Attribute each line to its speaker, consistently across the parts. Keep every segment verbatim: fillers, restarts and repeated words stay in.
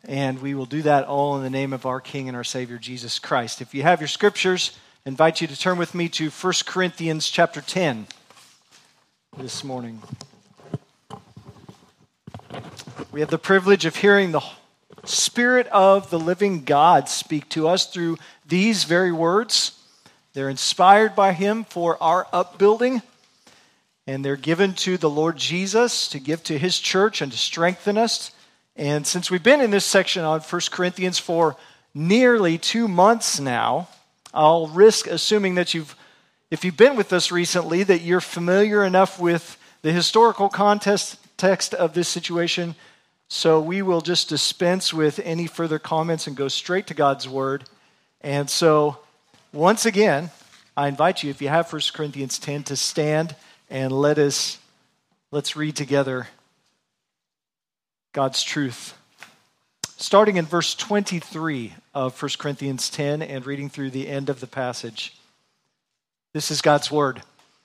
Speaker 1: And we will do that all in the name of our King and our Savior, Jesus Christ. If you have your scriptures, I invite you to turn with me to First Corinthians chapter ten this morning. We have the privilege of hearing the Spirit of the living God speak to us through these very words. They're inspired by Him for our upbuilding, and they're given to the Lord Jesus to give to His church and to strengthen us. And since we've been in this section on First Corinthians for nearly two months now, I'll risk assuming that you've, if you've been with us recently, that you're familiar enough with the historical context text of this situation. So we will just dispense with any further comments and go straight to God's Word. And so, once again, I invite you, if you have First Corinthians ten, to stand and let us, let's read together God's truth. Starting in verse twenty-three of First Corinthians ten and reading through the end of the passage. This is God's Word.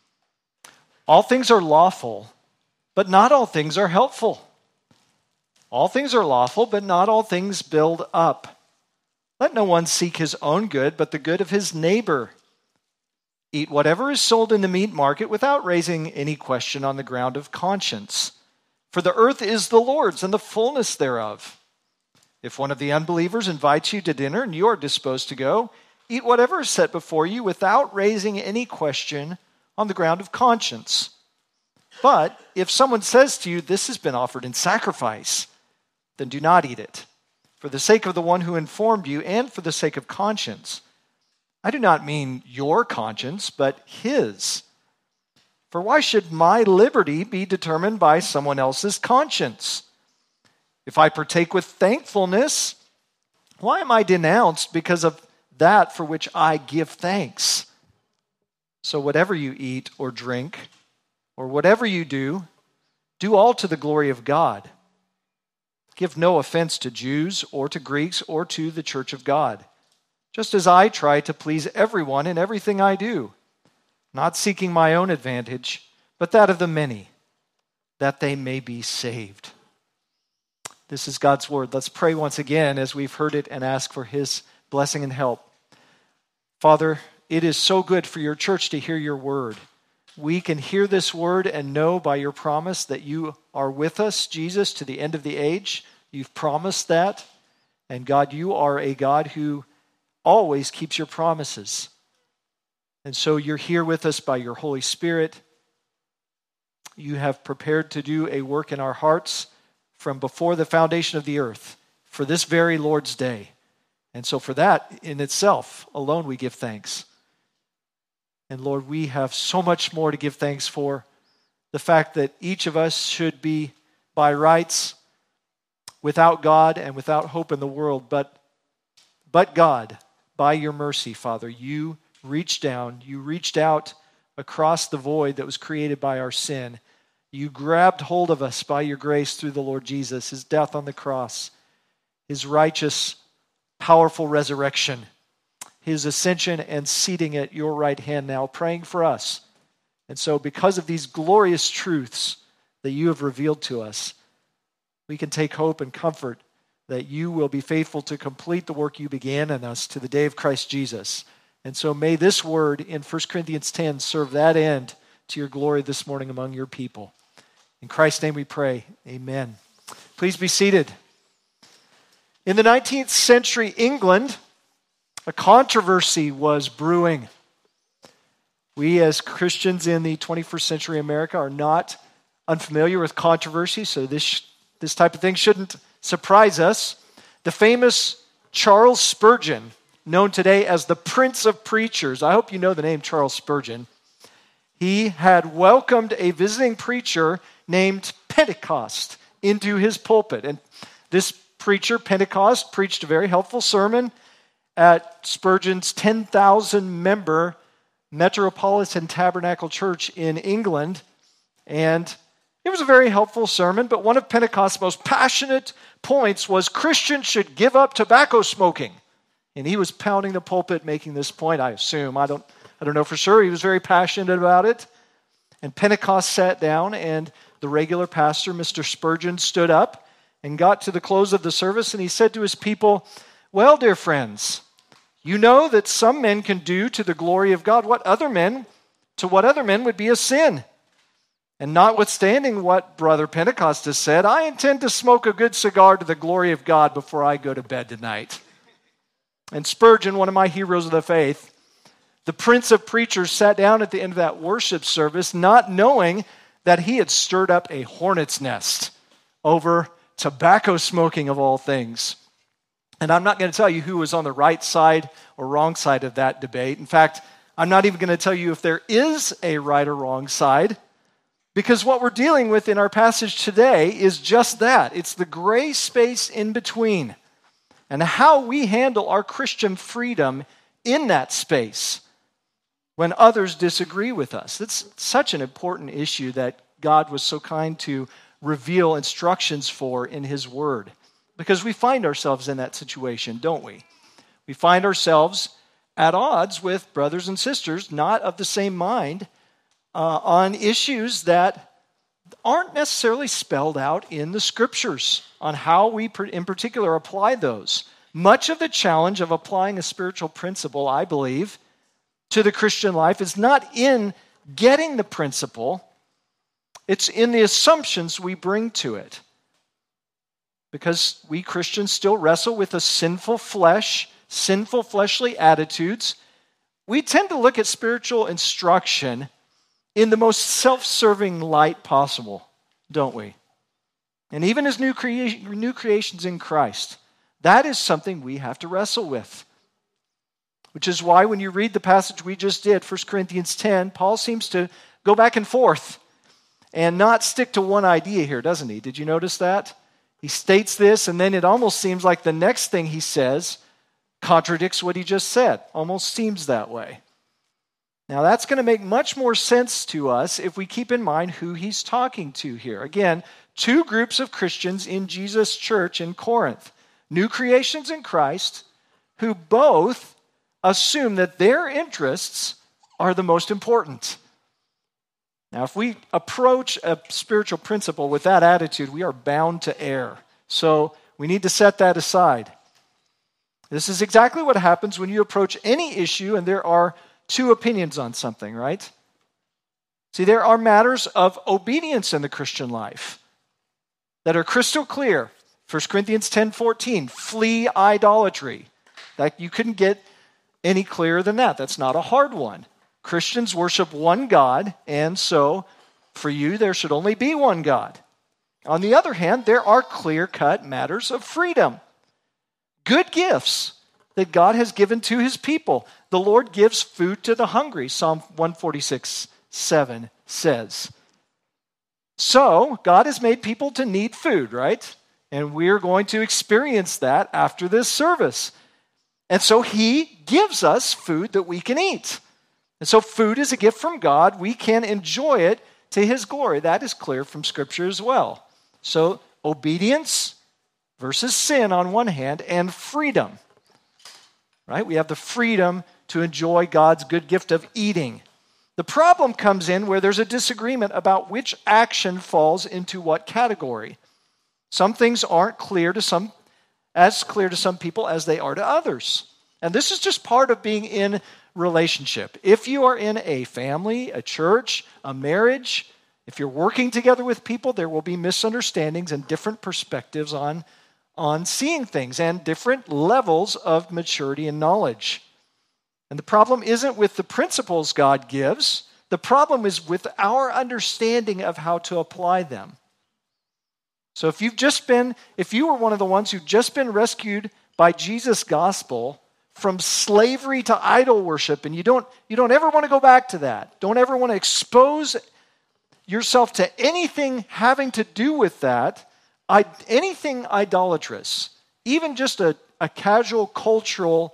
Speaker 1: All things are lawful, but not all things are helpful. All things are lawful, but not all things build up. Let no one seek his own good, but the good of his neighbor. Eat whatever is sold in the meat market without raising any question on the ground of conscience. For the earth is the Lord's and the fullness thereof. If one of the unbelievers invites you to dinner and you are disposed to go, eat whatever is set before you without raising any question on the ground of conscience. But if someone says to you, this has been offered in sacrifice, then do not eat it, for the sake of the one who informed you and for the sake of conscience. I do not mean your conscience, but his. For why should my liberty be determined by someone else's conscience? If I partake with thankfulness, why am I denounced because of that for which I give thanks? So whatever you eat or drink, or whatever you do, do all to the glory of God. Give no offense to Jews or to Greeks or to the church of God, just as I try to please everyone in everything I do, not seeking my own advantage, but that of the many, that they may be saved. This is God's Word. Let's pray once again as we've heard it and ask for His blessing and help. Father, it is so good for your church to hear your Word. We can hear this Word and know by your promise that you are with us, Jesus, to the end of the age. You've promised that. And God, you are a God who always keeps your promises. And so you're here with us by your Holy Spirit. You have prepared to do a work in our hearts from before the foundation of the earth for this very Lord's day. And so for that in itself alone we give thanks. And Lord, we have so much more to give thanks for. The fact that each of us should be by rights without God and without hope in the world. But, but God, by your mercy, Father, you reached down, you reached out across the void that was created by our sin. You grabbed hold of us by your grace through the Lord Jesus, His death on the cross, His righteous, powerful resurrection, His ascension and seating at your right hand now, praying for us. And so because of these glorious truths that you have revealed to us, we can take hope and comfort that you will be faithful to complete the work you began in us to the day of Christ Jesus. And so may this word in First Corinthians ten serve that end to your glory this morning among your people. In Christ's name we pray, amen. Please be seated. In the nineteenth century England, a controversy was brewing. We as Christians in the twenty-first century America are not unfamiliar with controversy, so this, this type of thing shouldn't surprise us. The famous Charles Spurgeon, known today as the Prince of Preachers, I hope you know the name Charles Spurgeon, he had welcomed a visiting preacher named Pentecost into his pulpit. And this preacher, Pentecost, preached a very helpful sermon at Spurgeon's ten thousand member Metropolitan Tabernacle Church in England. And it was a very helpful sermon, but one of Pentecost's most passionate points was Christians should give up tobacco smoking. And he was pounding the pulpit making this point, I assume. I don't, I don't know for sure. He was very passionate about it. And Pentecost sat down, and the regular pastor, Mister Spurgeon, stood up and got to the close of the service, and he said to his people, "Well, dear friends, you know that some men can do to the glory of God what other men, to what other men would be a sin. And notwithstanding what Brother Pentecost has said, I intend to smoke a good cigar to the glory of God before I go to bed tonight." And Spurgeon, one of my heroes of the faith, the prince of preachers, sat down at the end of that worship service not knowing that he had stirred up a hornet's nest over tobacco smoking of all things. And I'm not going to tell you who was on the right side or wrong side of that debate. In fact, I'm not even going to tell you if there is a right or wrong side, because what we're dealing with in our passage today is just that. It's the gray space in between, and how we handle our Christian freedom in that space when others disagree with us. It's such an important issue that God was so kind to reveal instructions for in His Word. Because we find ourselves in that situation, don't we? We find ourselves at odds with brothers and sisters not of the same mind uh, on issues that aren't necessarily spelled out in the Scriptures on how we in particular apply those. Much of the challenge of applying a spiritual principle, I believe, to the Christian life is not in getting the principle, it's in the assumptions we bring to it. Because we Christians still wrestle with a sinful flesh, sinful fleshly attitudes, we tend to look at spiritual instruction in the most self-serving light possible, don't we? And even as new, crea- new creations in Christ, that is something we have to wrestle with. Which is why when you read the passage we just did, First Corinthians ten, Paul seems to go back and forth and not stick to one idea here, doesn't he? Did you notice that? He states this, and then it almost seems like the next thing he says contradicts what he just said. Almost seems that way. Now, that's going to make much more sense to us if we keep in mind who he's talking to here. Again, two groups of Christians in Jesus' church in Corinth. New creations in Christ, who both assume that their interests are the most important. Now, if we approach a spiritual principle with that attitude, we are bound to err. So we need to set that aside. This is exactly what happens when you approach any issue and there are two opinions on something, right? See, there are matters of obedience in the Christian life that are crystal clear. First Corinthians ten fourteen, flee idolatry. That you couldn't get any clearer than that. That's not a hard one. Christians worship one God, and so for you there should only be one God. On the other hand, there are clear-cut matters of freedom. Good gifts that God has given to His people. The Lord gives food to the hungry, Psalm one forty-six seven says. So, God has made people to need food, right? And we're going to experience that after this service. And so He gives us food that we can eat. And so food is a gift from God. We can enjoy it to His glory. That is clear from Scripture as well. So obedience versus sin on one hand, and freedom. Right? We have the freedom to enjoy God's good gift of eating. The problem comes in where there's a disagreement about which action falls into what category. Some things aren't clear to some, as clear to some people as they are to others. And this is just part of being in relationship. If you are in a family, a church, a marriage, if you're working together with people, there will be misunderstandings and different perspectives on, on seeing things and different levels of maturity and knowledge. And the problem isn't with the principles God gives. The problem is with our understanding of how to apply them. So if you've just been, if you were one of the ones who've just been rescued by Jesus' gospel from slavery to idol worship, and you don't, you don't ever want to go back to that, don't ever want to expose yourself to anything having to do with that, I, anything idolatrous, even just a, a casual cultural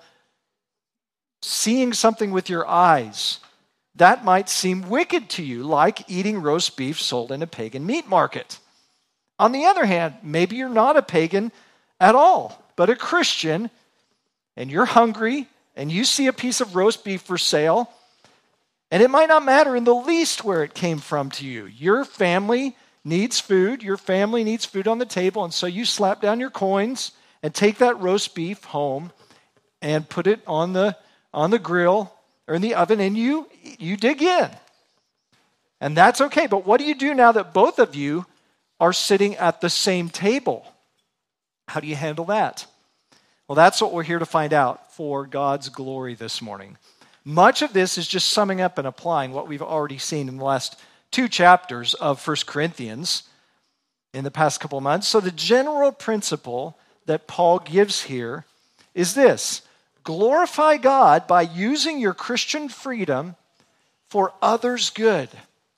Speaker 1: seeing something with your eyes, that might seem wicked to you, like eating roast beef sold in a pagan meat market. On the other hand, maybe you're not a pagan at all, but a Christian, and you're hungry, and you see a piece of roast beef for sale, and it might not matter in the least where it came from to you. Your family, needs food, your family needs food on the table, and so you slap down your coins and take that roast beef home and put it on the on the grill or in the oven, and you you dig in. And that's okay, but what do you do now that both of you are sitting at the same table? How do you handle that? Well, that's what we're here to find out for God's glory this morning. Much of this is just summing up and applying what we've already seen in the last two chapters of First Corinthians in the past couple of months. So the general principle that Paul gives here is this: glorify God by using your Christian freedom for others' good.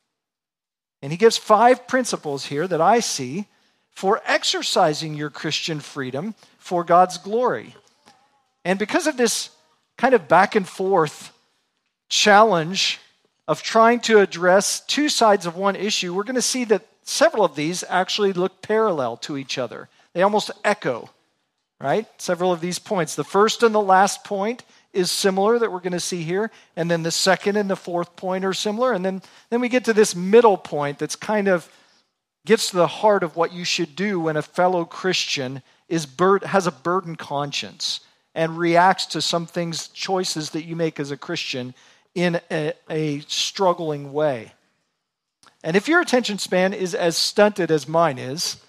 Speaker 1: And he gives five principles here that I see for exercising your Christian freedom for God's glory. And because of this kind of back and forth challenge of trying to address two sides of one issue, we're going to see that several of these actually look parallel to each other. They almost echo, right? Several of these points. The first and the last point is similar that we're going to see here. And then the second and the fourth point are similar. And then, then we get to this middle point that's kind of gets to the heart of what you should do when a fellow Christian is bur- has a burdened conscience and reacts to some things, choices that you make as a Christian in a, a struggling way. And if your attention span is as stunted as mine is,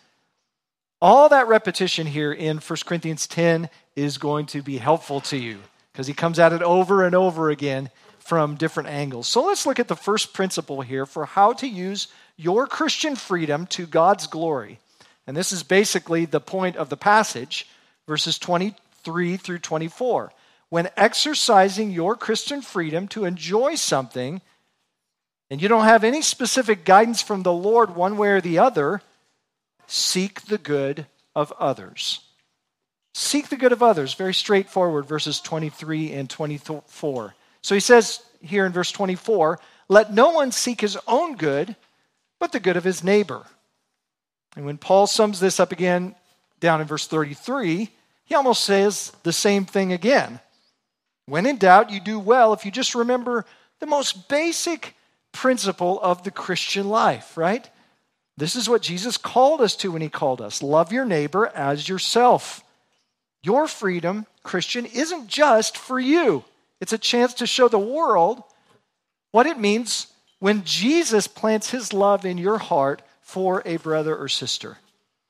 Speaker 1: all that repetition here in First Corinthians ten is going to be helpful to you because he comes at it over and over again from different angles. So let's look at the first principle here for how to use your Christian freedom to God's glory. And this is basically the point of the passage, verses twenty-three through twenty-four. When exercising your Christian freedom to enjoy something, and you don't have any specific guidance from the Lord one way or the other, seek the good of others. Seek the good of others. Very straightforward, verses twenty-three and twenty-four. So he says here in verse twenty-four, let no one seek his own good, but the good of his neighbor. And when Paul sums this up again down in verse thirty-three, he almost says the same thing again. When in doubt, you do well if you just remember the most basic principle of the Christian life, right? This is what Jesus called us to when he called us. Love your neighbor as yourself. Your freedom, Christian, isn't just for you. It's a chance to show the world what it means when Jesus plants his love in your heart for a brother or sister.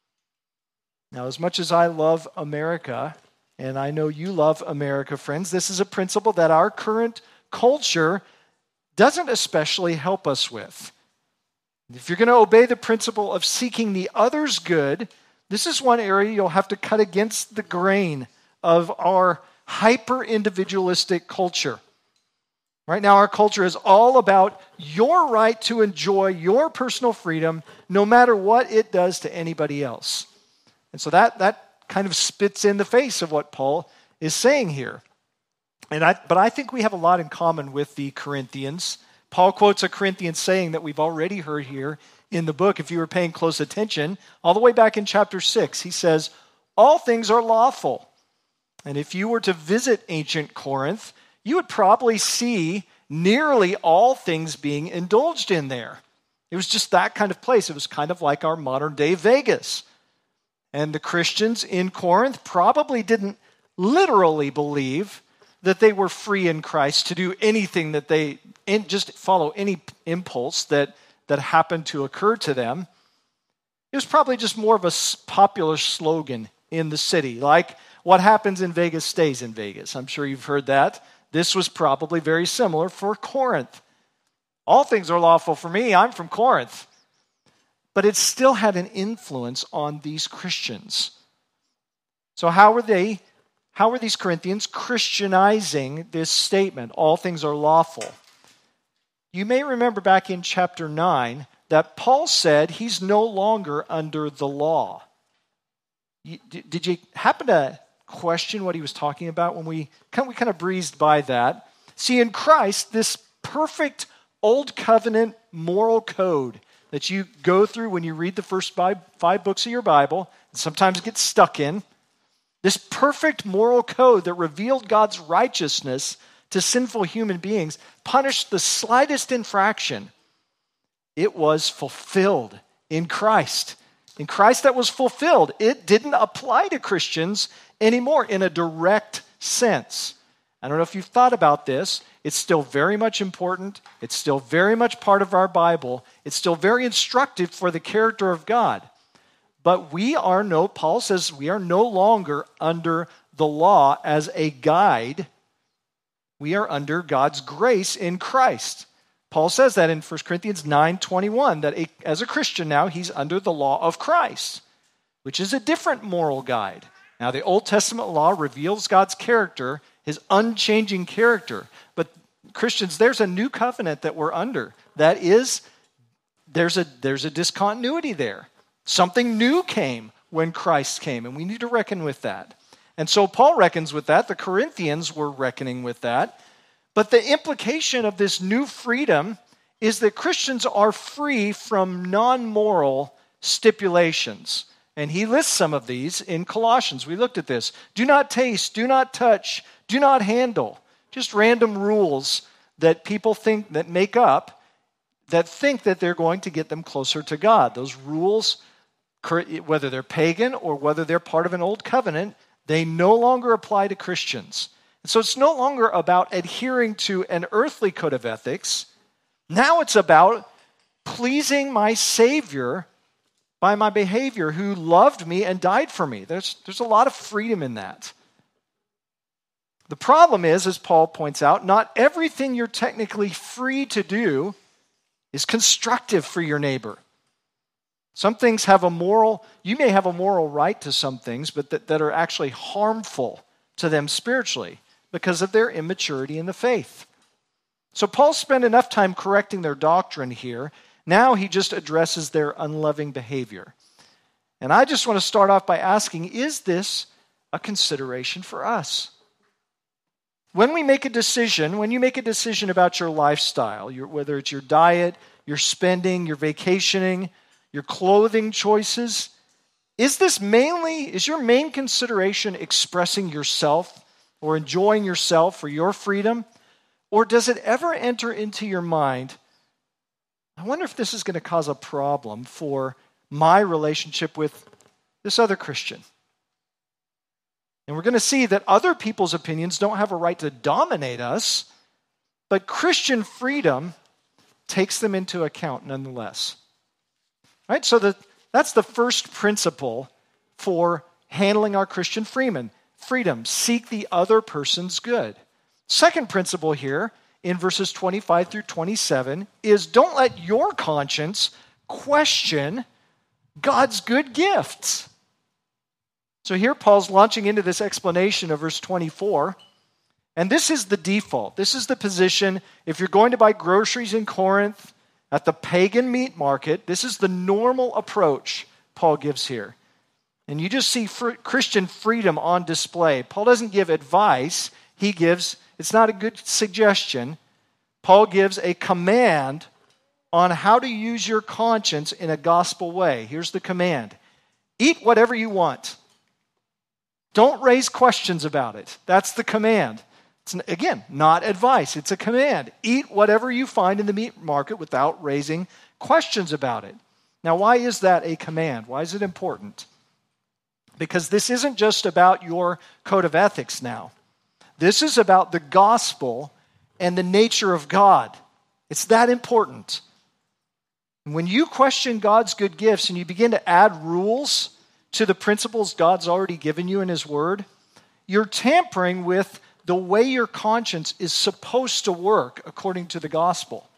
Speaker 1: Now, as much as I love America, and I know you love America, friends, this is a principle that our current culture doesn't especially help us with. If you're going to obey the principle of seeking the other's good, this is one area you'll have to cut against the grain of our hyper-individualistic culture. Right now, our culture is all about your right to enjoy your personal freedom no matter what it does to anybody else. And so that, that kind of spits in the face of what Paul is saying here. And I, but I think we have a lot in common with the Corinthians. Paul quotes a Corinthian saying that we've already heard here in the book, if you were paying close attention, all the way back in chapter six. He says, all things are lawful. And if you were to visit ancient Corinth, you would probably see nearly all things being indulged in there. It was just that kind of place. It was kind of like our modern day Vegas. And the Christians in Corinth probably didn't literally believe that they were free in Christ to do anything that they, just follow any impulse that, that happened to occur to them. It was probably just more of a popular slogan in the city, like what happens in Vegas stays in Vegas. I'm sure you've heard that. This was probably very similar for Corinth. All things are lawful for me. I'm from Corinth. But it still had an influence on these Christians. So how were they, how were these Corinthians Christianizing this statement? All things are lawful. You may remember back in chapter nine that Paul said he's no longer under the law. Did you happen to question what he was talking about when we kind of, we kind of breezed by that? See, in Christ, this perfect old covenant moral code that you go through when you read the first five, five books of your Bible, and sometimes get stuck in, this perfect moral code that revealed God's righteousness to sinful human beings, punished the slightest infraction. It was fulfilled in Christ. In Christ that was fulfilled. It didn't apply to Christians anymore in a direct sense. I don't know if you've thought about this. It's still very much important. It's still very much part of our Bible. It's still very instructive for the character of God. But we are no, Paul says, we are no longer under the law as a guide. We are under God's grace in Christ. Paul says that in First Corinthians nine twenty-one, that a, as a Christian now, he's under the law of Christ, which is a different moral guide. Now, the Old Testament law reveals God's character, his unchanging character. But Christians, there's a new covenant that we're under. That is, there's a, there's a discontinuity there. Something new came when Christ came, and we need to reckon with that. And so Paul reckons with that. The Corinthians were reckoning with that. But the implication of this new freedom is that Christians are free from non-moral stipulations. And he lists some of these in Colossians. We looked at this. Do not taste, do not touch, do not handle. Just random rules that people think, that make up, that think that they're going to get them closer to God. Those rules, whether they're pagan or whether they're part of an old covenant, they no longer apply to Christians. And so it's no longer about adhering to an earthly code of ethics. Now it's about pleasing my Savior by my behavior, who loved me and died for me. There's, there's a lot of freedom in that. The problem is, as Paul points out, not everything you're technically free to do is constructive for your neighbor. Some things have a moral, you may have a moral right to some things, but that, that are actually harmful to them spiritually because of their immaturity in the faith. So Paul spent enough time correcting their doctrine here. Now he just addresses their unloving behavior. And I just want to start off by asking, is this a consideration for us? When we make a decision, when you make a decision about your lifestyle, your, whether it's your diet, your spending, your vacationing, your clothing choices, is this mainly, is your main consideration expressing yourself or enjoying yourself for your freedom? Or does it ever enter into your mind, I wonder if this is going to cause a problem for my relationship with this other Christian? And we're going to see that other people's opinions don't have a right to dominate us, but Christian freedom takes them into account nonetheless. Right? So the, that's the first principle for handling our Christian freedom. Freedom, seek the other person's good. Second principle here in verses twenty-five through twenty-seven is don't let your conscience question God's good gifts. So here Paul's launching into this explanation of verse twenty-four. And this is the default. This is the position. If you're going to buy groceries in Corinth at the pagan meat market, this is the normal approach Paul gives here. And you just see fr- Christian freedom on display. Paul doesn't give advice. He gives, it's not a good suggestion. Paul gives a command on how to use your conscience in a gospel way. Here's the command. Eat whatever you want. Don't raise questions about it. That's the command. It's, again, not advice. It's a command. Eat whatever you find in the meat market without raising questions about it. Now, why is that a command? Why is it important? Because this isn't just about your code of ethics now. This is about the gospel and the nature of God. It's that important. And when you question God's good gifts and you begin to add rules to the principles God's already given you in His Word, you're tampering with the way your conscience is supposed to work according to the gospel.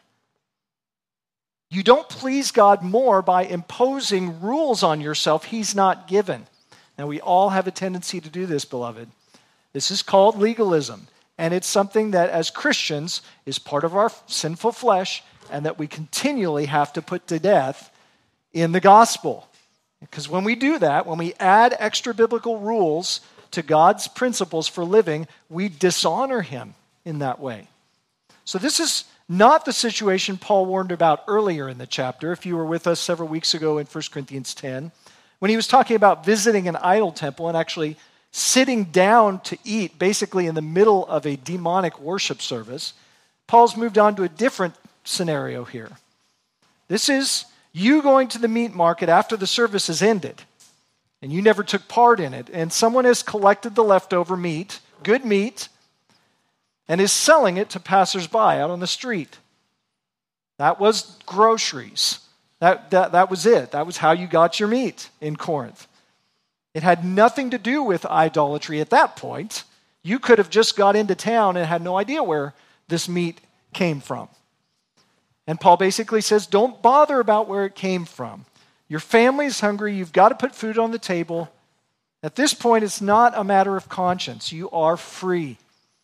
Speaker 1: You don't please God more by imposing rules on yourself He's not given. Now, we all have a tendency to do this, beloved. This is called legalism, and it's something that as Christians is part of our sinful flesh and that we continually have to put to death in the gospel. Because when we do that, when we add extra biblical rules to God's principles for living, we dishonor Him in that way. So this is not the situation Paul warned about earlier in the chapter. If you were with us several weeks ago in First Corinthians ten, when he was talking about visiting an idol temple and actually sitting down to eat, basically in the middle of a demonic worship service, Paul's moved on to a different scenario here. This is, You going to the meat market after the service has ended, and you never took part in it, and someone has collected the leftover meat, good meat, and is selling it to passersby out on the street. That was groceries. That, that, that was it. That was how you got your meat in Corinth. It had nothing to do with idolatry at that point. You could have just got into town and had no idea where this meat came from. And Paul basically says, don't bother about where it came from. Your family is hungry. You've got to put food on the table. At this point, it's not a matter of conscience. You are free.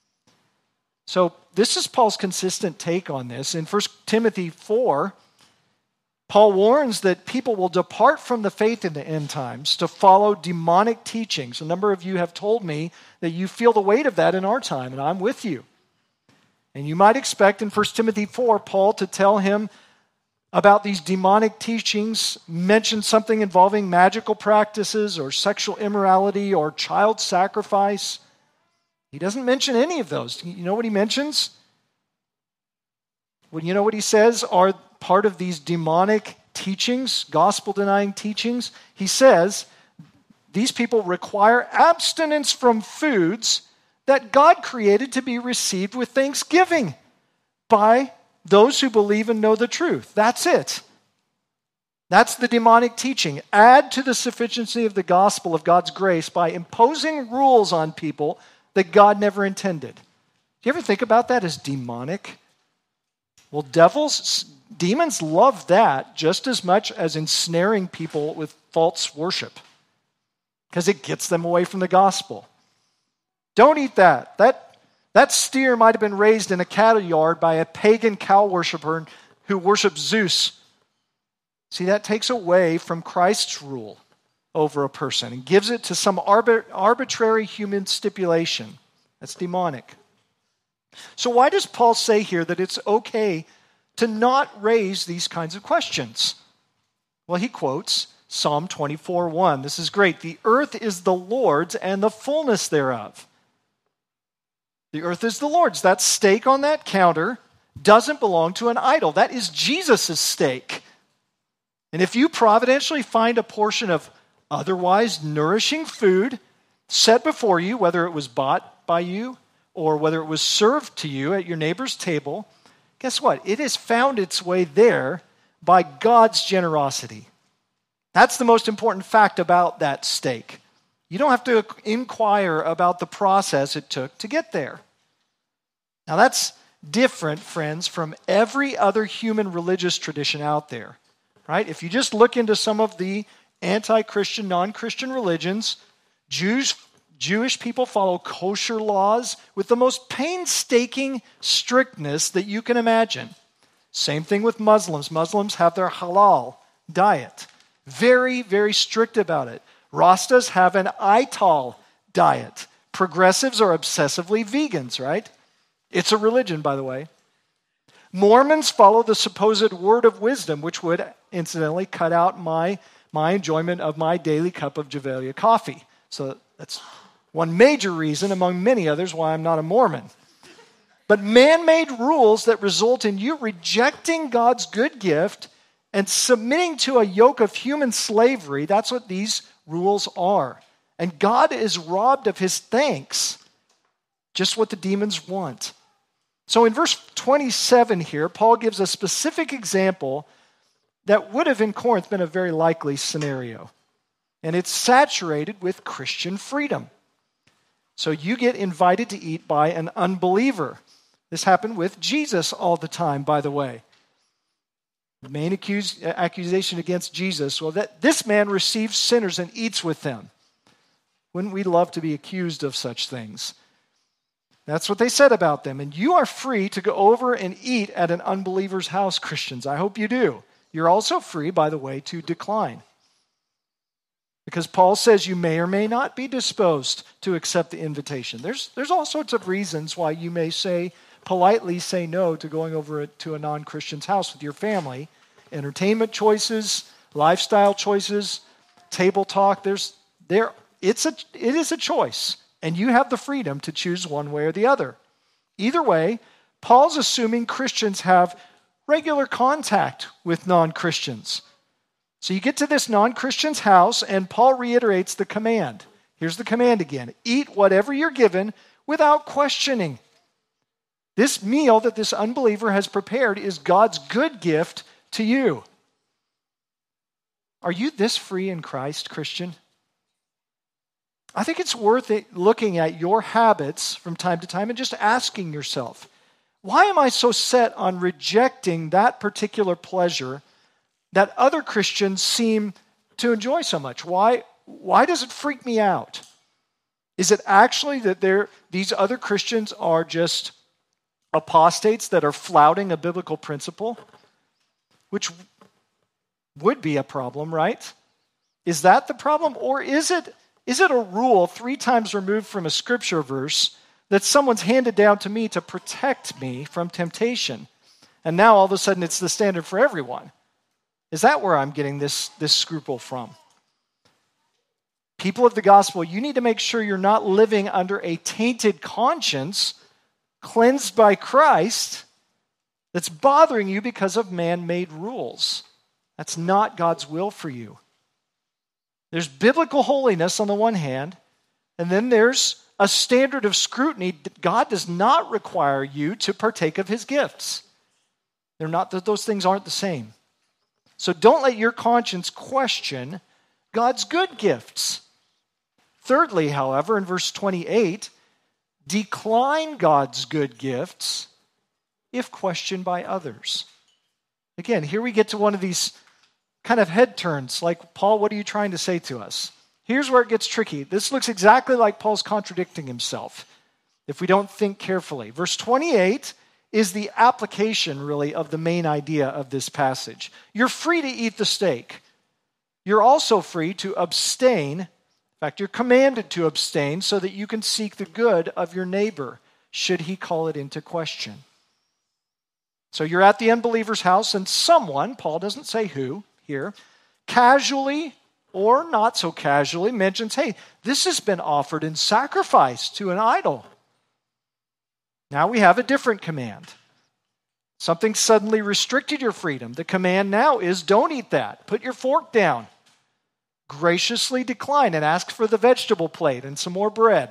Speaker 1: So this is Paul's consistent take on this. In First Timothy four, Paul warns that people will depart from the faith in the end times to follow demonic teachings. A number of you have told me that you feel the weight of that in our time, and I'm with you. And you might expect in First Timothy four, Paul to tell him about these demonic teachings, mention something involving magical practices or sexual immorality or child sacrifice. He doesn't mention any of those. You know what he mentions? Well, you know what he says are part of these demonic teachings, gospel-denying teachings? He says these people require abstinence from foods that God created to be received with thanksgiving by those who believe and know the truth. That's it. That's the demonic teaching. Add to the sufficiency of the gospel of God's grace by imposing rules on people that God never intended. Do you ever think about that as demonic? Well, devils, demons love that just as much as ensnaring people with false worship, because it gets them away from the gospel. Don't eat that. That, that steer might have been raised in a cattle yard by a pagan cow worshiper who worships Zeus. See, that takes away from Christ's rule over a person and gives it to some arbit- arbitrary human stipulation. That's demonic. So why does Paul say here that it's okay to not raise these kinds of questions? Well, he quotes Psalm twenty-four one. This is great. The earth is the Lord's and the fullness thereof. The earth is the Lord's. That steak on that counter doesn't belong to an idol. That is Jesus' steak. And if you providentially find a portion of otherwise nourishing food set before you, whether it was bought by you or whether it was served to you at your neighbor's table, guess what? It has found its way there by God's generosity. That's the most important fact about that steak. You don't have to inquire about the process it took to get there. Now that's different, friends, from every other human religious tradition out there, right? If you just look into some of the anti-Christian, non-Christian religions, Jews, Jewish people follow kosher laws with the most painstaking strictness that you can imagine. Same thing with Muslims. Muslims have their halal diet. Very, very strict about it. Rastas have an ital diet. Progressives are obsessively vegans, right? It's a religion, by the way. Mormons follow the supposed word of wisdom, which would incidentally cut out my, my enjoyment of my daily cup of Javelia coffee. So that's one major reason, among many others, why I'm not a Mormon. But man-made rules that result in you rejecting God's good gift and submitting to a yoke of human slavery, that's what these rules are. And God is robbed of his thanks, just what the demons want. So in verse twenty-seven here, Paul gives a specific example that would have in Corinth been a very likely scenario. And it's saturated with Christian freedom. So you get invited to eat by an unbeliever. This happened with Jesus all the time, by the way. The main accuse, accusation against Jesus, well, that this man receives sinners and eats with them. Wouldn't we love to be accused of such things? That's what they said about them. And you are free to go over and eat at an unbeliever's house, Christians. I hope you do. You're also free, by the way, to decline. Because Paul says you may or may not be disposed to accept the invitation. There's, there's all sorts of reasons why you may say, politely say no to going over to a non-Christian's house with your family. Entertainment choices, lifestyle choices, table talk. There's there. It's a it is a choice, and you have the freedom to choose one way or the other. Either way, Paul's assuming Christians have regular contact with non-Christians. So you get to this non-Christian's house, and Paul reiterates the command. Here's the command again. Eat whatever you're given without questioning. This meal that this unbeliever has prepared is God's good gift to you. Are you this free in Christ, Christian? I think it's worth it looking at your habits from time to time and just asking yourself, why am I so set on rejecting that particular pleasure that other Christians seem to enjoy so much? Why, why does it freak me out? Is it actually that they're, these other Christians are just apostates that are flouting a biblical principle? Which would be a problem, right? Is that the problem? Or is it, is it a rule three times removed from a scripture verse that someone's handed down to me to protect me from temptation? And now all of a sudden it's the standard for everyone. Is that where I'm getting this, this scruple from? People of the gospel, you need to make sure you're not living under a tainted conscience, cleansed by Christ, that's bothering you because of man-made rules. That's not God's will for you. There's biblical holiness on the one hand, and then there's a standard of scrutiny. God does not require you to partake of his gifts. They're not, those things aren't the same. So don't let your conscience question God's good gifts. Thirdly, however, in verse twenty-eight, decline God's good gifts if questioned by others. Again, here we get to one of these kind of head turns, like, Paul, what are you trying to say to us? Here's where it gets tricky. This looks exactly like Paul's contradicting himself if we don't think carefully. Verse twenty-eight is the application, really, of the main idea of this passage. You're free to eat the steak. You're also free to abstain. In fact, you're commanded to abstain so that you can seek the good of your neighbor, should he call it into question. So you're at the unbeliever's house, and someone, Paul doesn't say who here, casually or not so casually mentions, hey, this has been offered in sacrifice to an idol. Now we have a different command. Something suddenly restricted your freedom. The command now is, don't eat that. Put your fork down. Graciously decline and ask for the vegetable plate and some more bread.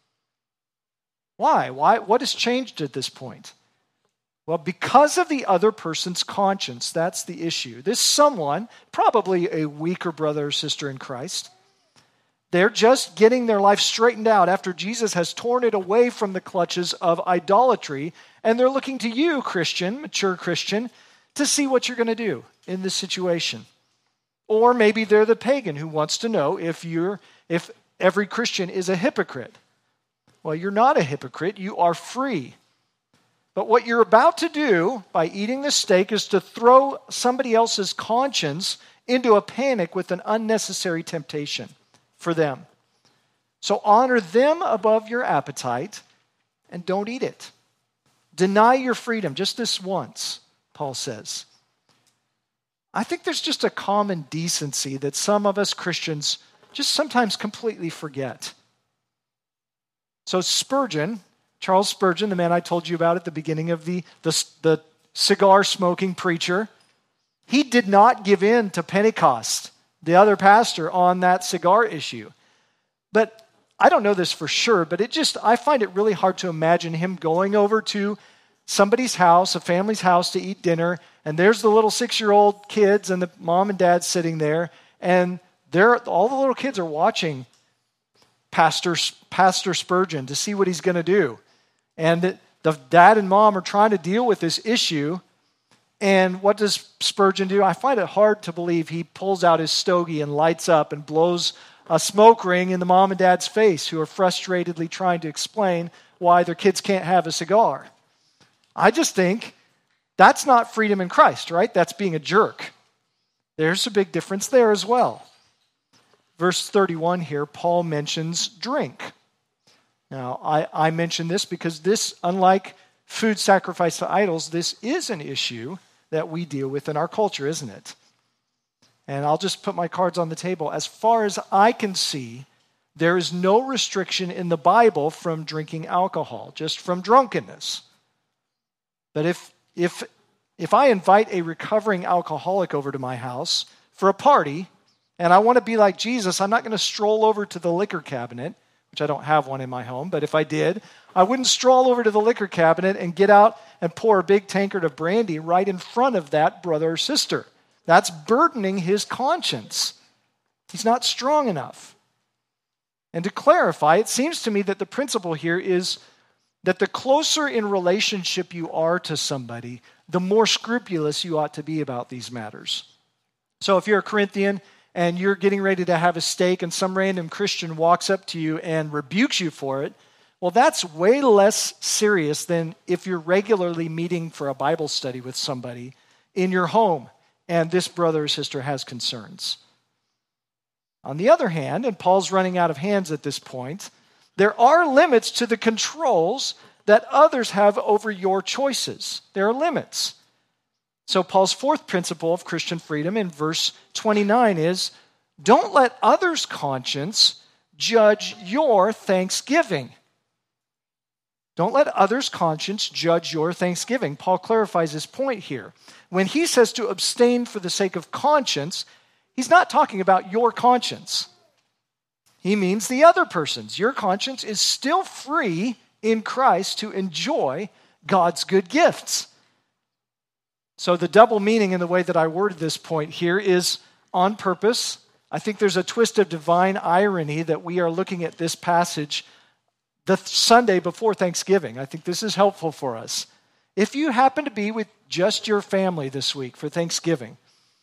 Speaker 1: Why? Why? What has changed at this point? Well, because of the other person's conscience, that's the issue. This someone, probably a weaker brother or sister in Christ, they're just getting their life straightened out after Jesus has torn it away from the clutches of idolatry, and they're looking to you, Christian, mature Christian, to see what you're going to do in this situation. Or maybe they're the pagan who wants to know if you're if every Christian is a hypocrite. Well, you're not a hypocrite, you are free. But what you're about to do by eating this steak is to throw somebody else's conscience into a panic with an unnecessary temptation for them. So honor them above your appetite and don't eat it. Deny your freedom just this once, Paul says. I think there's just a common decency that some of us Christians just sometimes completely forget. So Spurgeon, Charles Spurgeon, the man I told you about at the beginning of the, the, the cigar-smoking preacher, he did not give in to Pentecost, the other pastor, on that cigar issue. But I don't know this for sure, but it just, I find it really hard to imagine him going over to somebody's house, a family's house, to eat dinner, and there's the little six-year-old kids and the mom and dad sitting there, and they're, all the little kids are watching Pastor, Pastor Spurgeon to see what he's going to do. And the dad and mom are trying to deal with this issue. And what does Spurgeon do? I find it hard to believe he pulls out his stogie and lights up and blows a smoke ring in the mom and dad's face, who are frustratedly trying to explain why their kids can't have a cigar. I just think that's not freedom in Christ, right? That's being a jerk. There's a big difference there as well. Verse thirty-one here, Paul mentions drink. Now, I, I mention this because this, unlike food sacrificed to idols, this is an issue that we deal with in our culture, isn't it? And I'll just put my cards on the table. As far as I can see, there is no restriction in the Bible from drinking alcohol, just from drunkenness. But if if if I invite a recovering alcoholic over to my house for a party and I want to be like Jesus, I'm not going to stroll over to the liquor cabinet, which I don't have one in my home, but if I did, I wouldn't stroll over to the liquor cabinet and get out and pour a big tankard of brandy right in front of that brother or sister. That's burdening his conscience. He's not strong enough. And to clarify, it seems to me that the principle here is that the closer in relationship you are to somebody, the more scrupulous you ought to be about these matters. So if you're a Corinthian and you're getting ready to have a steak and some random Christian walks up to you and rebukes you for it, well, that's way less serious than if you're regularly meeting for a Bible study with somebody in your home and this brother or sister has concerns. On the other hand, and Paul's running out of hands at this point, there are limits to the controls that others have over your choices. There are limits. So Paul's fourth principle of Christian freedom in verse twenty-nine is, don't let others' conscience judge your thanksgiving. Don't let others' conscience judge your thanksgiving. Paul clarifies his point here. When he says to abstain for the sake of conscience, he's not talking about your conscience. He means the other person's. Your conscience is still free in Christ to enjoy God's good gifts. So the double meaning in the way that I worded this point here is on purpose. I think there's a twist of divine irony that we are looking at this passage the Sunday before Thanksgiving. I think this is helpful for us. If you happen to be with just your family this week for Thanksgiving,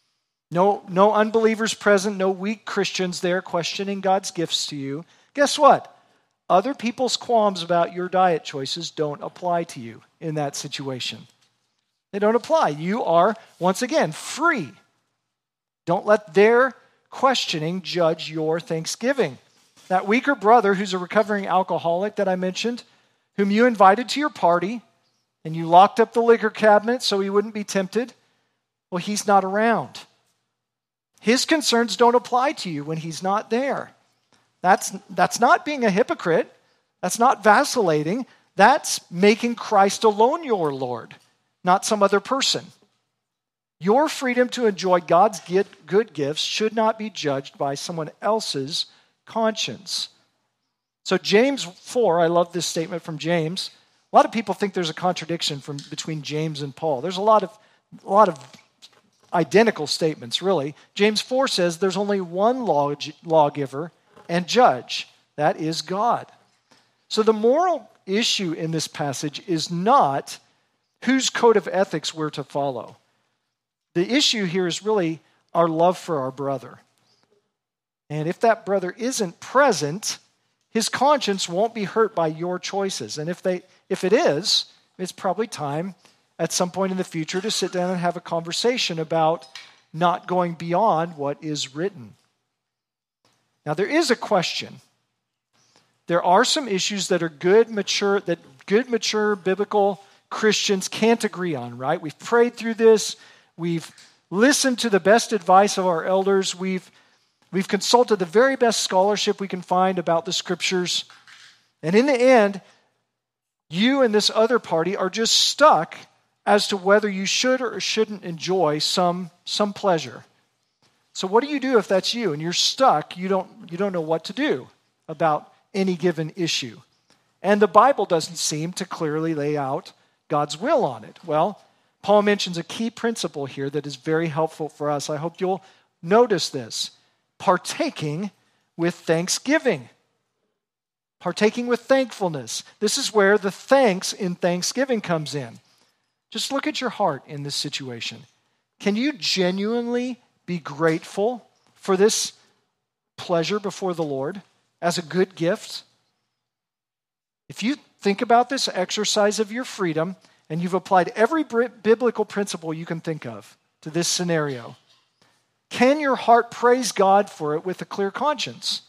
Speaker 1: no, no unbelievers present, no weak Christians there questioning God's gifts to you, guess what? Other people's qualms about your diet choices don't apply to you in that situation. They don't apply. You are, once again, free. Don't let their questioning judge your Thanksgiving. That weaker brother who's a recovering alcoholic that I mentioned, whom you invited to your party, and you locked up the liquor cabinet so he wouldn't be tempted, well, he's not around. His concerns don't apply to you when he's not there. That's, that's not being a hypocrite. That's not vacillating. That's making Christ alone your Lord, not some other person. Your freedom to enjoy God's good gifts should not be judged by someone else's conscience. So James four, I love this statement from James. A lot of people think there's a contradiction from between James and Paul. There's a lot of a lot of identical statements, really. James four says there's only one law, lawgiver and judge. That is God. So the moral issue in this passage is not whose code of ethics we're to follow. The issue here is really our love for our brother. And if that brother isn't present, his conscience won't be hurt by your choices. And if they, if it is, it's probably time at some point in the future to sit down and have a conversation about not going beyond what is written. Now, there is a question. There are some issues that are good, mature, that good, mature, biblical Christians can't agree on, right? We've prayed through this. We've listened to the best advice of our elders. We've, we've consulted the very best scholarship we can find about the scriptures. And in the end, you and this other party are just stuck as to whether you should or shouldn't enjoy some, some pleasure. So what do you do if that's you and you're stuck? You don't, you don't know what to do about any given issue. And the Bible doesn't seem to clearly lay out God's will on it. Well, Paul mentions a key principle here that is very helpful for us. I hope you'll notice this. Partaking with thanksgiving. Partaking with thankfulness. This is where the thanks in thanksgiving comes in. Just look at your heart in this situation. Can you genuinely be grateful for this pleasure before the Lord as a good gift? If you think about this exercise of your freedom and you've applied every biblical principle you can think of to this scenario, can your heart praise God for it with a clear conscience?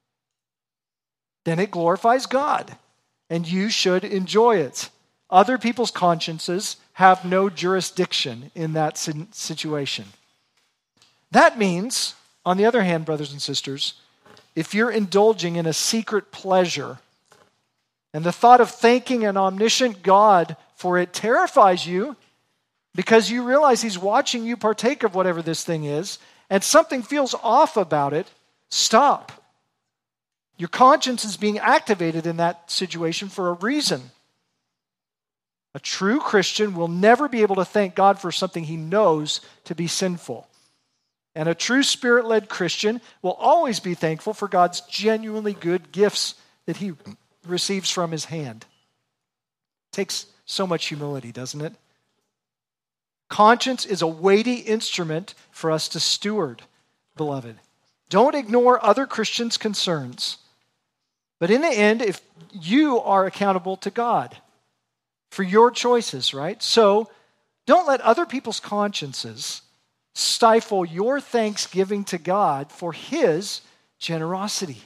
Speaker 1: Then it glorifies God, and you should enjoy it. Other people's consciences have no jurisdiction in that situation. That means, on the other hand, brothers and sisters, if you're indulging in a secret pleasure and the thought of thanking an omniscient God for it terrifies you because you realize he's watching you partake of whatever this thing is, and something feels off about it, stop. Your conscience is being activated in that situation for a reason. A true Christian will never be able to thank God for something he knows to be sinful. And a true Spirit-led Christian will always be thankful for God's genuinely good gifts that he receives from his hand. It takes so much humility, doesn't it? Conscience is a weighty instrument for us to steward, beloved. Don't ignore other Christians' concerns. But in the end, if you are accountable to God for your choices, right? So don't let other people's consciences stifle your thanksgiving to God for his generosity.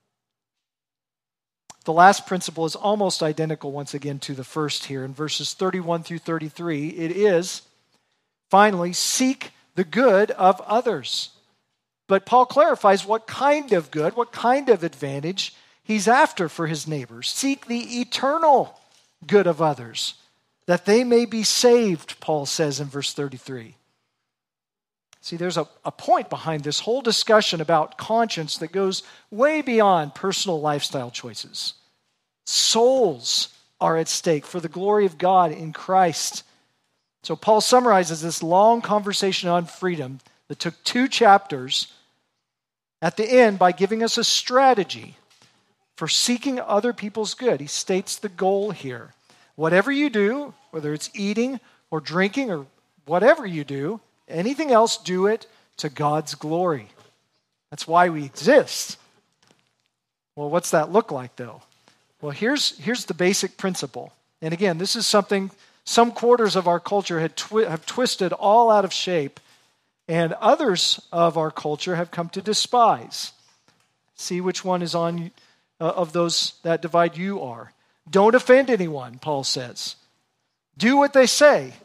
Speaker 1: The last principle is almost identical once again to the first here in verses thirty-one through thirty-three. It is, finally, seek the good of others. But Paul clarifies what kind of good, what kind of advantage he's after for his neighbors. Seek the eternal good of others, that they may be saved, Paul says in verse thirty-three. See, there's a, a point behind this whole discussion about conscience that goes way beyond personal lifestyle choices. Souls are at stake for the glory of God in Christ. So Paul summarizes this long conversation on freedom that took two chapters at the end by giving us a strategy for seeking other people's good. He states the goal here. Whatever you do, whether it's eating or drinking or whatever you do, anything else, do it to God's glory. That's why we exist. Well, what's that look like, though? Well, here's, here's the basic principle. And again, this is something some quarters of our culture had twi- have twisted all out of shape, and others of our culture have come to despise. See which one is on uh, of those that divide you are. Don't offend anyone, Paul says. Do what they say.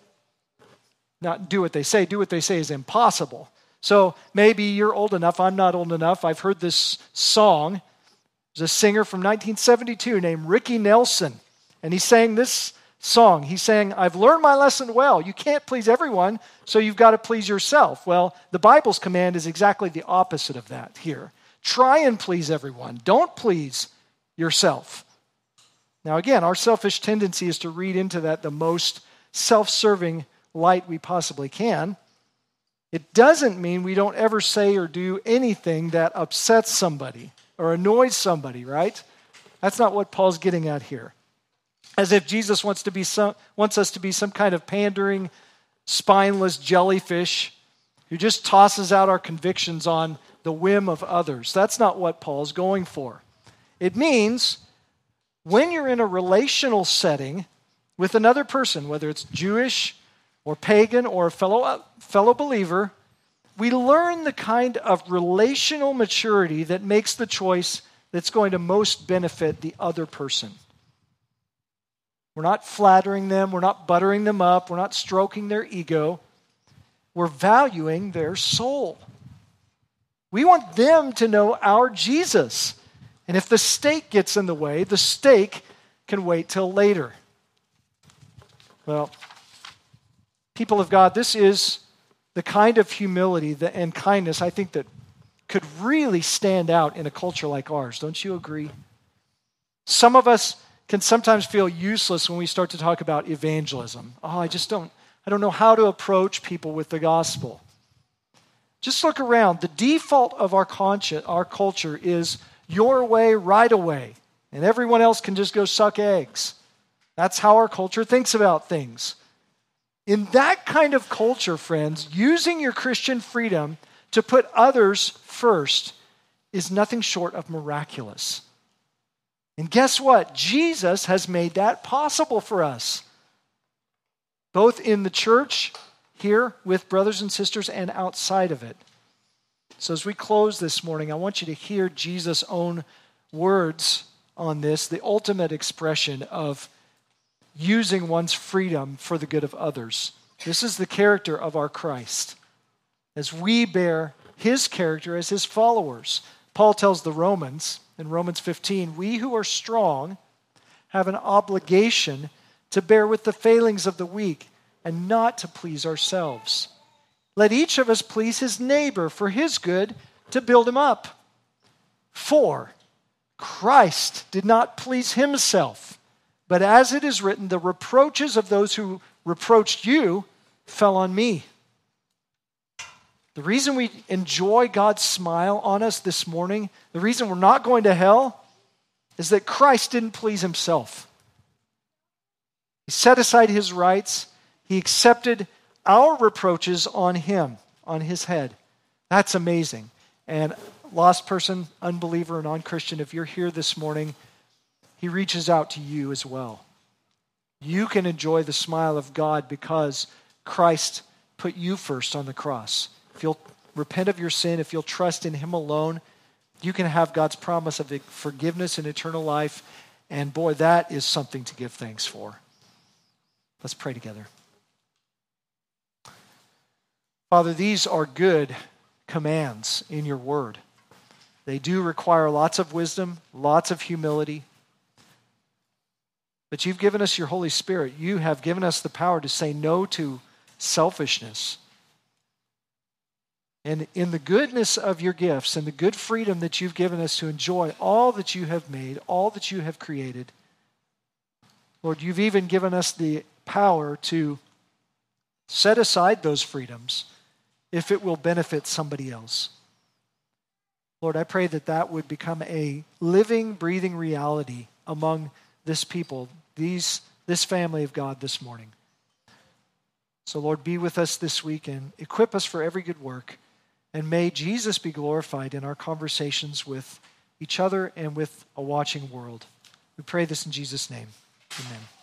Speaker 1: Not do what they say. Do what they say is impossible. So maybe you're old enough. I'm not old enough. I've heard this song. There's a singer from nineteen seventy-two named Ricky Nelson. And he sang this song. He's saying, I've learned my lesson well. You can't please everyone, so you've got to please yourself. Well, the Bible's command is exactly the opposite of that here. Try and please everyone. Don't please yourself. Now again, our selfish tendency is to read into that the most self-serving light we possibly can. It doesn't mean we don't ever say or do anything that upsets somebody or annoys somebody, right? That's not what Paul's getting at here. As if Jesus wants to be some, wants us to be some kind of pandering, spineless jellyfish who just tosses out our convictions on the whim of others. That's not what Paul's going for. It means when you're in a relational setting with another person, whether it's Jewish or pagan or a fellow, fellow believer, we learn the kind of relational maturity that makes the choice that's going to most benefit the other person. We're not flattering them. We're not buttering them up. We're not stroking their ego. We're valuing their soul. We want them to know our Jesus. And if the steak gets in the way, the steak can wait till later. Well, people of God, this is the kind of humility that, and kindness I think that could really stand out in a culture like ours. Don't you agree? Some of us can sometimes feel useless when we start to talk about evangelism. Oh, I just don't, I don't know how to approach people with the gospel. Just look around. The default of our conscience, our culture is your way, right away. And everyone else can just go suck eggs. That's how our culture thinks about things. In that kind of culture, friends, using your Christian freedom to put others first is nothing short of miraculous. And guess what? Jesus has made that possible for us. Both in the church, here with brothers and sisters, and outside of it. So as we close this morning, I want you to hear Jesus' own words on this, the ultimate expression of using one's freedom for the good of others. This is the character of our Christ. As we bear his character as his followers. Paul tells the Romans in Romans fifteen, we who are strong have an obligation to bear with the failings of the weak and not to please ourselves. Let each of us please his neighbor for his good, to build him up. For Christ did not please himself, but as it is written, the reproaches of those who reproached you fell on me. The reason we enjoy God's smile on us this morning, the reason we're not going to hell, is that Christ didn't please himself. He set aside his rights. He accepted our reproaches on him, on his head. That's amazing. And lost person, unbeliever, non-Christian, if you're here this morning, he reaches out to you as well. You can enjoy the smile of God because Christ put you first on the cross. If you'll repent of your sin, if you'll trust in him alone, you can have God's promise of forgiveness and eternal life. And boy, that is something to give thanks for. Let's pray together. Father, these are good commands in your word. They do require lots of wisdom, lots of humility. But you've given us your Holy Spirit. You have given us the power to say no to selfishness. And in the goodness of your gifts and the good freedom that you've given us to enjoy all that you have made, all that you have created, Lord, you've even given us the power to set aside those freedoms if it will benefit somebody else. Lord, I pray that that would become a living, breathing reality among this people, these, this family of God this morning. So Lord, be with us this week and equip us for every good work. And may Jesus be glorified in our conversations with each other and with a watching world. We pray this in Jesus' name. Amen.